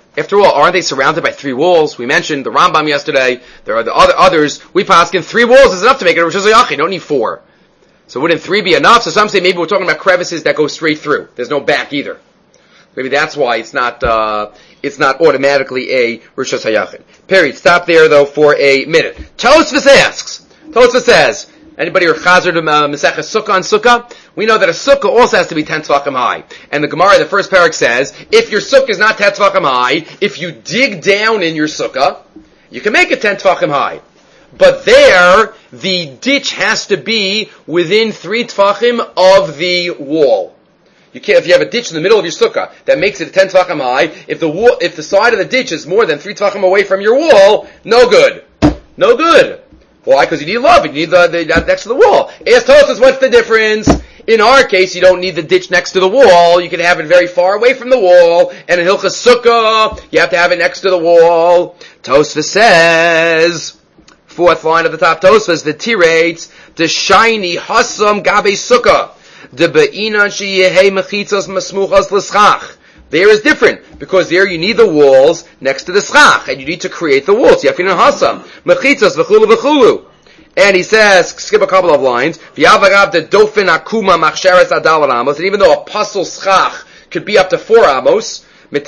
After all, aren't they surrounded by three walls? We mentioned the Rambam yesterday. There are the other others. We paskin three walls is enough to make it a Rosh Hashanah. You don't need four. So wouldn't three be enough? So some say maybe we're talking about crevices that go straight through. There's no back either. Maybe that's why it's not uh, it's not automatically a Rosh Hashanah. Period. Stop there though for a minute. Tosfos asks. Tosfos says, anybody who chazer to uh, Maseches Sukkah on Sukkah? We know that a Sukkah also has to be ten tefachim high. And the Gemara, the first parak says, if your Sukkah is not ten tefachim high, if you dig down in your Sukkah, you can make it ten tefachim high. But there, the ditch has to be within three tefachim of the wall. You can't, if you have a ditch in the middle of your sukkah that makes it ten tefachim high, if the wall, if the side of the ditch is more than three tefachim away from your wall, no good. No good. Why? Because you need love. You need the, the next to the wall. Ask Tosfos, what's the difference? In our case, you don't need the ditch next to the wall. You can have it very far away from the wall. And in Hilchas Sukkah, you have to have it next to the wall. Tosfos says, fourth line of the top Tosfos, the tirates, the shiny hasam gabe sukkah. The be'inan sheyehei mechitzos masmuchos l'schach. There is different, because there you need the walls next to the schach, and you need to create the walls. Yafinan hasam, mechitzos v'chulu v'chulu. And he says, skip a couple of lines, v'yavagav the dofin akuma machsheres adal amos, and even though a puzzle schach could be up to four amos, if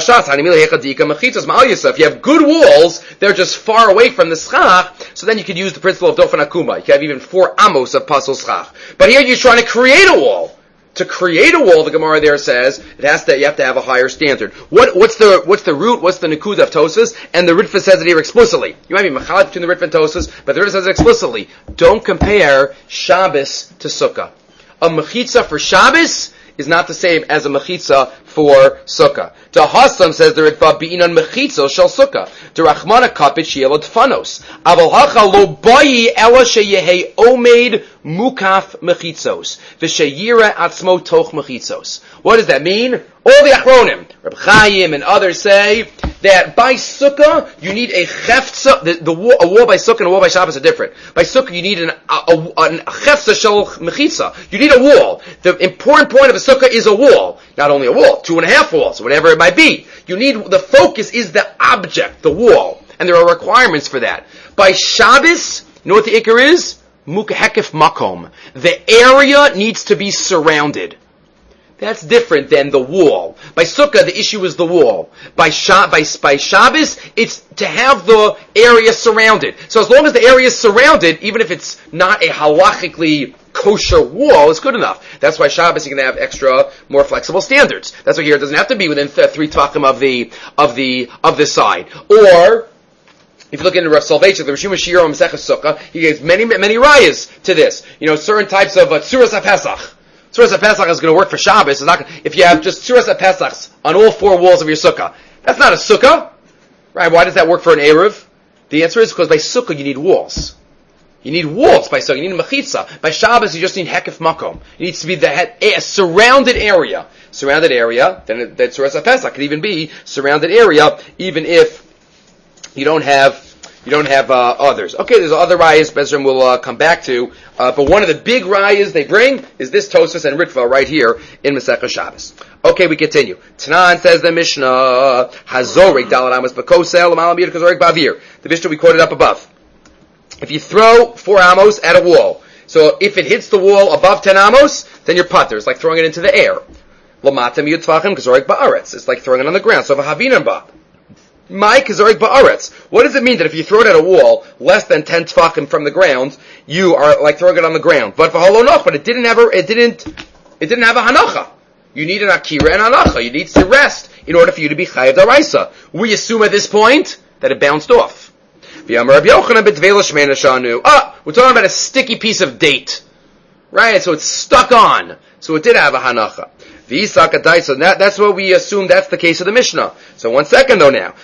you have good walls, they're just far away from the schach, so then you could use the principle of Dofen Akuma. You can have even four amos of puzzle schach. But here you're trying to create a wall. To create a wall, the Gemara there says, it has to, you have to have a higher standard. What, what's the, what's the root, what's the Nakuda of Tosfos? And the Ritva says it here explicitly. You might be machad between the Ritva and Tosfos, but the Ritva says it explicitly. Don't compare Shabbos to Sukkah. A mechitza for Shabbos is not the same as a mechitza for sukkah. The Hassam says the Ritva bi'inan mechitza shel sukkah. The Rachmana kapit shielod fanos. Aval hacha lo bayi ela sheyehei omeid mukaf mechitzos. V'sheyira atzmo toch mechitzos. What does that mean? All the Achronim, Reb Chaim and others say that by sukkah you need a chefza. The, the wall, a wall by sukkah and a wall by Shabbos are different. By sukkah you need an a, a, a chefza shel mechitza. You need a wall. The important point of a sukkah is a wall, not only a wall, two and a half walls, whatever it might be. You need the focus is the object, the wall, and there are requirements for that. By Shabbos, you know what the ikar is? Mukhekef makom. The area needs to be surrounded. That's different than the wall. By Sukkah, the issue is the wall. By, Shab- by, by Shabbos, it's to have the area surrounded. So as long as the area is surrounded, even if it's not a halachically kosher wall, it's good enough. That's why Shabbos you can have extra, more flexible standards. That's why here it doesn't have to be within th- three tvachim of the of the of the side. Or if you look into Rav Soloveitchik, the Rishon Shiro Maseches Sukkah, he gives many many rayas to this. You know, certain types of uh, tzuras HaPesach. Tzuras HaPesach is going to work for Shabbos. It's not gonna, if you have just tzuras HaPesachs on all four walls of your sukkah, that's not a sukkah, right? Why does that work for an eruv? The answer is because by sukkah you need walls. You need walls by sukkah. You need a mechitza. By Shabbos you just need hekef makom. It needs to be the a surrounded area. Surrounded area. Then it, that tzuras HaPesach could even be surrounded area, even if you don't have you don't have uh, others. Okay, there's other rayas Bezram will uh, come back to, uh, but one of the big rayas they bring is this Tosfos and Ritva right here in Masechah Shabbos. Okay, we continue. Tanan says the Mishnah Hazorik Dalat Amos Bakosel Malam Yid Kazorik Bavir. The Mishnah we quoted up above. If you throw four amos at a wall, so if it hits the wall above ten amos, then you're putter. It's like throwing it into the air. Lamatam Yud Tvachim Kazorik Ba'aretz. It's like throwing it on the ground. So Havinan Ba. My kazorik ba'aretz. What does it mean that if you throw it at a wall less than ten tefachim from the ground, you are like throwing it on the ground? But for holonoch, but it didn't have a, it didn't, it didn't have a hanacha. You need an akira and hanacha. You need to rest in order for you to be chayav daraisa. We assume at this point that it bounced off. Ah, we're talking about a sticky piece of date, right? So it's stuck on. So it did have a hanacha. So that, that's what we assume that's the case of the Mishnah. So one second though now.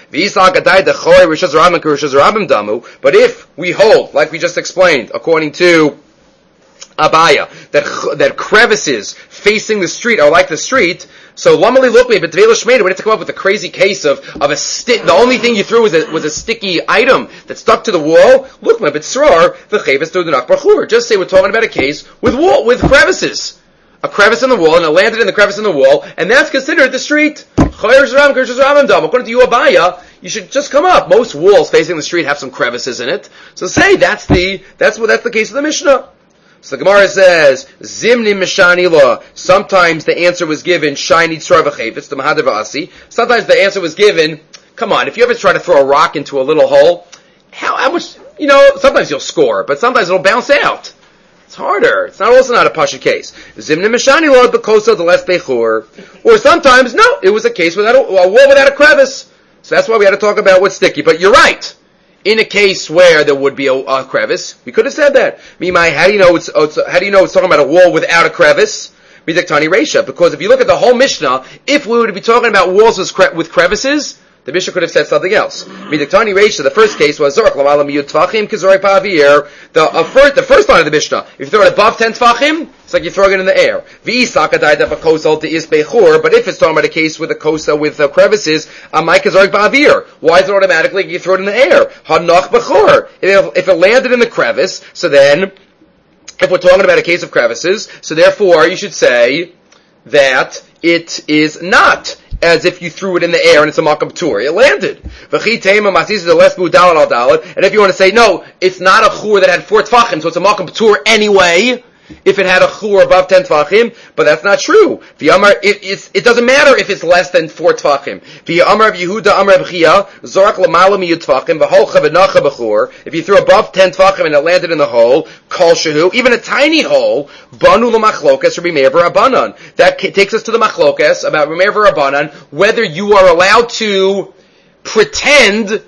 But if we hold, like we just explained, according to Abaya, that that crevices facing the street are like the street, so Lamali Lukmi, but Tvela Shmeda, we have to come up with a crazy case of, of a stick. The only thing you threw was a, was a sticky item that stuck to the wall. Lukma, but Srar, the Chavis to the Nakbar. Just say we're talking about a case with wall, with crevices. A crevice in the wall, and it landed in the crevice in the wall, and that's considered the street. According to you, Abaya, you should just come up. Most walls facing the street have some crevices in it. So say that's the that's what that's the case of the Mishnah. So the Gemara says, Zimni Mishani Law. Sometimes the answer was given, Shiny Tzar V'Chayfetz, the Mahadav Asi. Sometimes the answer was given, come on, if you ever try to throw a rock into a little hole, how, how much, you know, sometimes you'll score, but sometimes it'll bounce out. It's harder. It's not also not a pasha case. Zimni Mishani Law, Bekoso, the less Bechur. Or sometimes, no, it was a case without a, a wall without a crevice. So that's why we had to talk about what's sticky. But you're right. In a case where there would be a, a crevice, we could have said that. Mimai, how do you know it's, it's how do you know it's talking about a wall without a crevice? Midaktani Reisha. Because if you look at the whole Mishnah, if we were to be talking about walls with, cre- with crevices, the Mishnah could have said something else. Midaktani Reisha. The first case was Zorach Lamala Miyud Tvachim Kizorek Pavir. The uh, first the first line of the Mishnah. If you throw it above ten Tvachim, it's like you're throwing it in the air. V'isakadai Kosal to Isbechur. But if it's talking about a case with a kosa with uh, crevices, Amai Kizorek Pavir. Why is it automatically you throw it in the air? Hanach Bechur. If, if it landed in the crevice, so then if we're talking about a case of crevices, so therefore you should say that it is not as if you threw it in the air and it's a makam tur. It landed. And if you want to say, no, it's not a chur that had four tfachim, so it's a makam tur anyway, if it had a chur above ten tfachim, but that's not true. The Amar, it, it's, it doesn't matter if it's less than four tfachim. The Amar of Yehuda, Amar of Chia, Zorak Lamala Miyud Tfachim, V'holcha V'nacha B'chur. If you threw above ten tfachim and it landed in the hole, Kol Shehu, even a tiny hole, Banu L'machlokas Rabbi Meir V'Rabbanan. That takes us to the machlokas about Rabbi Meir V'Rabbanan, whether you are allowed to pretend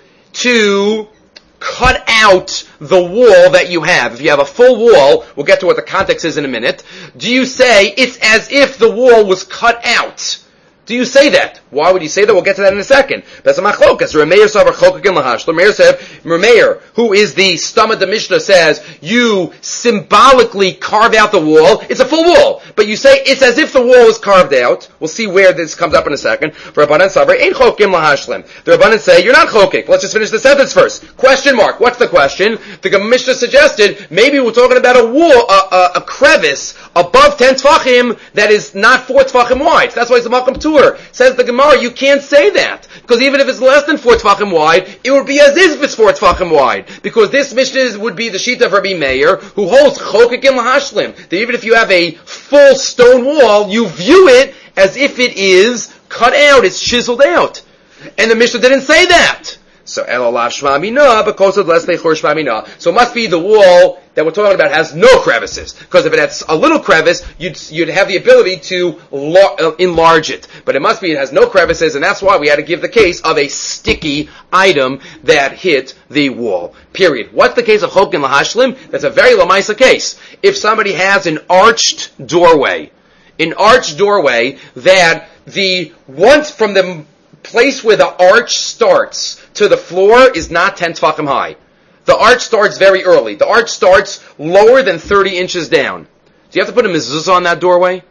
to cut out the wall that you have. If you have a full wall, we'll get to what the context is in a minute, do you say it's as if the wall was cut out? Do you say that? Why would you say that? We'll get to that in a second. That's a machlokas. Rameir savar chokakin lahash. Rameir said, Rameir, who is the stomach the Mishnah says, you symbolically carve out the wall. It's a full wall, but you say it's as if the wall was carved out. We'll see where this comes up in a second. Rabbanan savar ain't chokim lahashlem. The Rabbanan say you're not chokik. Let's just finish the sentence first. Question mark. What's the question? The Mishnah suggested maybe we're talking about a wall, a, a, a crevice above ten tfachim that is not four tfachim wide. So that's why it's a makam tur. Says the Gemara, you can't say that. Because even if it's less than four tfachim wide, it would be as if it's four tfachim wide. Because this Mishnah would be the sheet of Rabbi Meir, who holds chokakim lahashlim. That even if you have a full stone wall, you view it as if it is cut out, it's chiseled out. And the Mishnah didn't say that. So elalav shmamina, because of less bechor shmamina. So it must be the wall that we're talking about has no crevices. Because if it has a little crevice, you'd you'd have the ability to lo- uh, enlarge it. But it must be it has no crevices, and that's why we had to give the case of a sticky item that hit the wall. Period. What's the case of chokin lahashlim? That's a very lamaisa case. If somebody has an arched doorway, an arched doorway that the once from the place where the arch starts to the floor is not ten tefachim high. The arch starts very early. The arch starts lower than thirty inches down. Do you have to put a mezuzah on that doorway?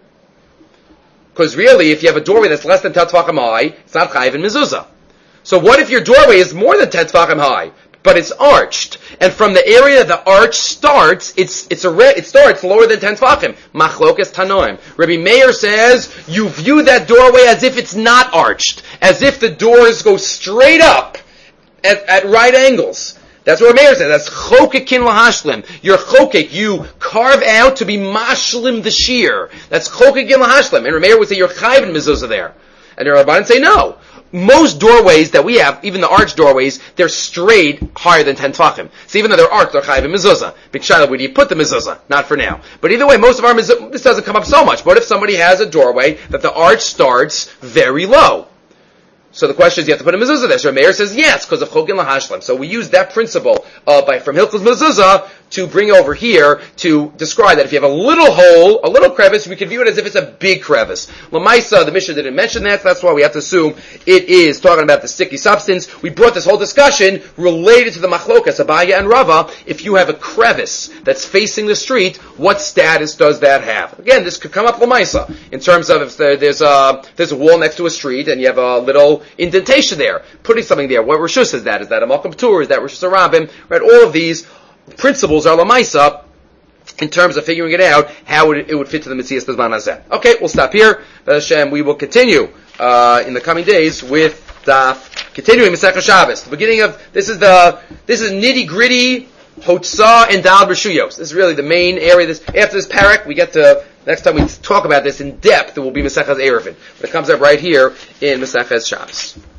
Because really, if you have a doorway that's less than ten tefachim high, it's not chayiv in mezuzah. So what if your doorway is more than ten tefachim high, but it's arched, and from the area the arch starts, it's it's a re- it starts lower than ten tefachim. Machlokas tanoim. Rabbi Meir says you view that doorway as if it's not arched, as if the doors go straight up at, at right angles. That's what Rabbi Meir says. That's chokekin lahashlim. You're chokek. You carve out to be mashlim the shear. That's chokekin lahashlim. And Rabbi Meir would say you're chayv in mezuzah there. And the Rabbanan say no. Most doorways that we have, even the arch doorways, they're straight higher than ten tefachim. So even though they're arched, they're chayiv in mezuzah. Big shayla, where do you put the mezuzah? Not for now. But either way, most of our mezuzah, this doesn't come up so much. But if somebody has a doorway that the arch starts very low, so the question is, you have to put a mezuzah there. So Meir says yes, because of chokin lahashlim. So we use that principle uh, by from Hilchos mezuzah to bring over here to describe that if you have a little hole, a little crevice, we can view it as if it's a big crevice. Lamaisa, the Mishnah didn't mention that, so that's why we have to assume it is talking about the sticky substance. We brought this whole discussion related to the machlokas, Abaya and Rava. If you have a crevice that's facing the street, what status does that have? Again, this could come up Lamaisa, in terms of if there, there's a there's a wall next to a street and you have a little indentation there, putting something there. What Rishus is that? Is that a Malkam Tur? Is that Rishus Arabim? Right? All of these principles are lamaisa in terms of figuring it out how it, it would fit to the Metzias Bezman Hazeh. Okay, we'll stop here. Hashem, we will continue uh, in the coming days with Daf, continuing Masechah Shabbos. The beginning of, this is the, this is nitty gritty, Hotzah and Dal B'Shuyos. This is really the main area. This, after this parak, we get to, next time we talk about this in depth, it will be Masechah's Eruvin. But it comes up right here in Masechah's Shabbos.